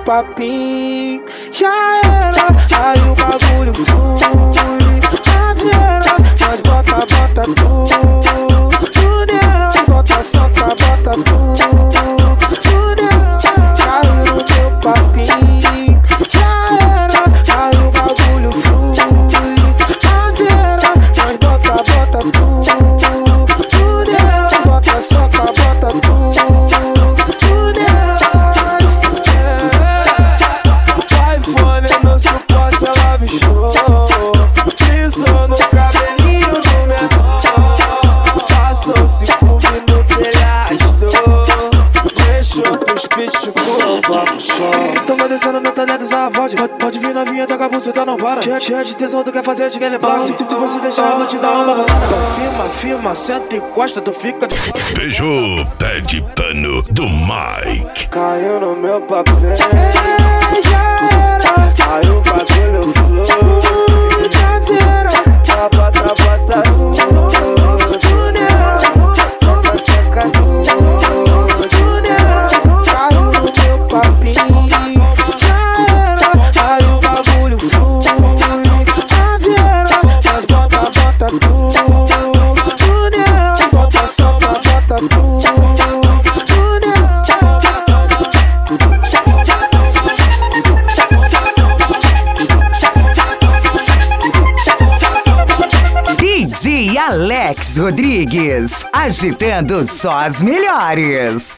papinho já era, aí o bagulho flui. A vieira, nós bota tudo nela, bota soca, bota tudo nela. Caiu no meu papinho já era, aí o bagulho flui. A vieira, nós bota tudo nela, bota soca, bota tudo nela. iPhone no suporte, ela bichou. Pisou no cabelinho do menor. Passou 5 minutos, ele arrastou. Deixou pros pitbull, papo só. Tava descendo no talento, essa voz. Pode vir novinha, toca a buceta, não para. Cheia de tesão, tu quer fazer, te quer levar. Se você deixar, eu vou te dar uma balada. Firma, senta e encosta, tu fica de fora. Beijo, pé de pano do Mike. Caiu no meu papel, já era, aí o bagulho flui. Já vira, bota tudo nela, soca, soca tudo nela. Caiu no meu papinho, já era, aí o bagulho flui. Já vira, nós bota tudo nela, bota soca, bota tudo nela. DJ Alex Rodrigues, agitando só as melhores.